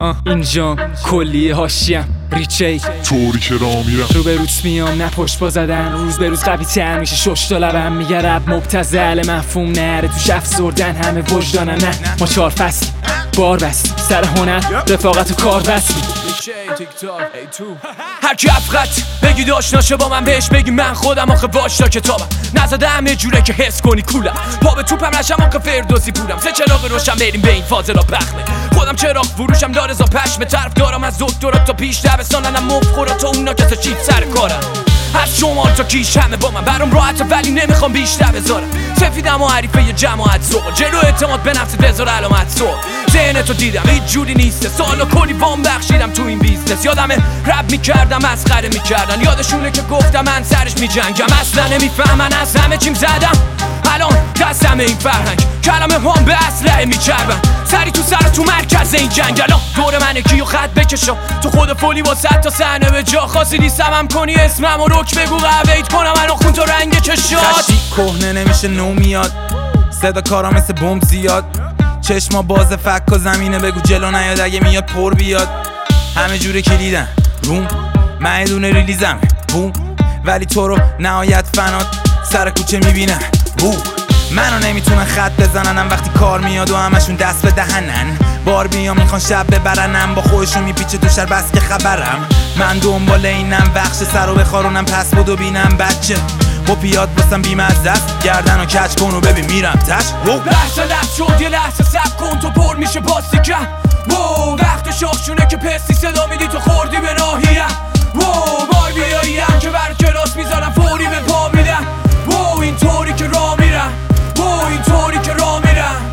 اینجا کلیه هاشیم ریچی طوری که راه میرم رو به روت میام نه پشت با زدن روز به روز قوی تر میشه شش تا لبم میگه رب مبتذل مفهوم نره توش افسردن همه وجدانن نه ما 4 فصل بار بست سر هنر رفاقت و کار بست هر کی افقط بگی داشناشه با من بهش بگی من خودم آخه واشتا کتابم نزده همه جوره که حس کنی کولم پا به توپم نشم آخه فردوسی پورم سه چراغ روشن بریم به این فاضلا پخمه خودم چراغ فروشم داره زا پشم طرف دارم از دکترات تا پیش دبستانم مفخورا تا اونا که تا چیت سر کارم از شمال تا کیش همه با من برام راحته ولی نمیخوام بیشتر بذارم سفیدم و حریفه یه جماعت سوق جلو اعتماد به نفس بذار علامت سوق ذهنتو دیدم هیچ جوری نیسته سالا کلی وام بخشیدم تو این بیزنس یادمه رب میکردم مسخره میکردن یادشونه که گفتم من سرش میجنگم اصلا نمیفهمن از همه چیم زدم الان دستم این فرهنگ کلمه هم به اسلحه میچربن سری تو سر تو مرکز این جنگ الان دور منه کیو خط بکشم تو خود فولی با 100 تا صحنه به جا خاصی نیستم هم کنی اسمم و رک بگو قویت کنم الان خون تو رنگ چشات خشی کهنه نمیشه نو میاد صدا کارا مثل بمب زیاد چشما باز فک و زمینه بگو جلو نیاد اگه میاد پر بیاد همه جوره کلیدن روم من دونه ریلیزم بوم ولی تو رو نهایت فنات سر کوچه میبینن بو منو نمیتونن خط بزننم وقتی کار میاد و همشون دست به دهنن بار بیام میخوان شب ببرنم با خودشون میپیچه تو شر بس که خبرم من دنبال اینم بخش سر رو بخارونم پس بدو بینم بچه و پیاد بستم بیمزه است گردن رو کچ کن و ببین میرم تش لحظه لحظه شد یه لحظه سب کن تو پر میشه باستیکم وقت شاخشونه که پستی صدا میدی تو خوردی به ناهیم بار بیاییم که بر کلاس میذارم فوری به پا میدم اینطوری که راه میرم اینطوری که راه میرم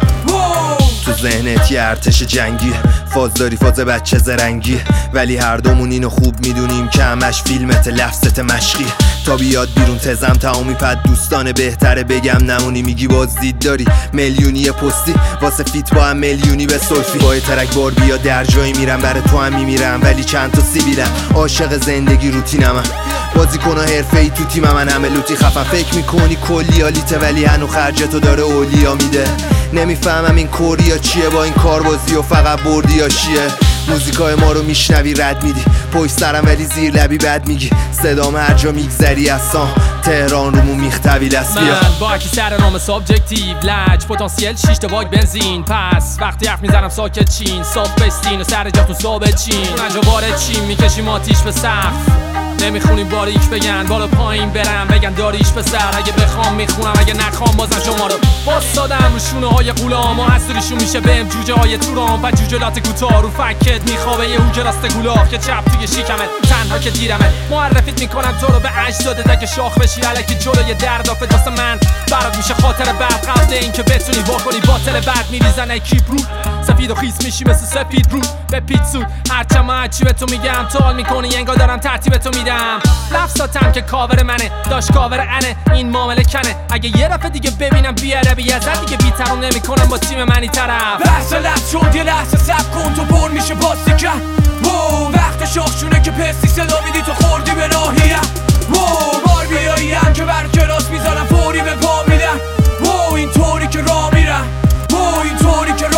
تو ذهنت یه ارتش جنگی فاز داری فاز بچه زرنگی ولی هر دومون اینو خوب میدونیم که همش فیلمت لفظت مشقی تا بیاد بیرون تزم تمامی پد دوستان بهتره بگم نمونی میگی باز دید داری میلیونی پستی واسه فیت با هم میلیونی به سلفی با ترک بار بیا در جایی میرم برای تو هم میمیرم ولی چند تا سیبیلم عاشق زندگی روتینم بازی کن و حرفه‌ای تو تیمم من همه لوتی خفن فکر میکنی کلی آلیته ولی هنو خرجتو داره اولیا میده نمیفهمم این کوریا چیه با این کاربازی و فقط بردی یا چیه موزیکای ما رو میشنوی رد میدی پشت سرم ولی زیر لبی بد میگی صدام هر جا میگذری اصلا تهران رومون میختوی دست بیا من با اکی سر نام سابجکتیو لج پتانسیل 6 تا باگ بنزین پس وقتی حرف میزنم ساکت چین صاف بستین و سر جاتون ثابت چین اونجا وارد چین میکشیم آتیش به سقف نمیخونیم باریک بگن بالا پایین برم بگن داریش به سر اگه بخوام میخونم اگه نخوام بازم شما رو باستادم رو شونه های غلام و حسوریشون میشه بهم جوجه های تورام و جوجلات کوتاه رو فکت میخوابه یه هوک راست گلاف که چپ توی شیکمه تنها که دیرمه معرفیت میکنم تو رو به اجدادت اگه شاخ بشی الکی جلوی دردافت واسه من برات میشه خاطر بعد قبل این که بتونی واکنی باطل بعد میریزن ای کیپ رو سفید و خیس میشی مثل سپید رو به پیتسو هرچم چی به تو میگم تو حال میکنی انگار دارم ترتیب تو میدم لفظاتم که کاور منه داشت کاور انه این معامله کنه اگه یه دفعه دیگه ببینم بیادبی ازت دیگه بی‌ترام نمیکنم با تیم منی طرف لحظه لحظه شد یه لحظه سب کن تو پر میشه باستیکم وقت شاخشونه که پستی صدا میدی تو خوردی به ناهیم بار بیاییم که بر کلاس میذارم فوری به پا میدم اینطوری که راه میرم اینطوری که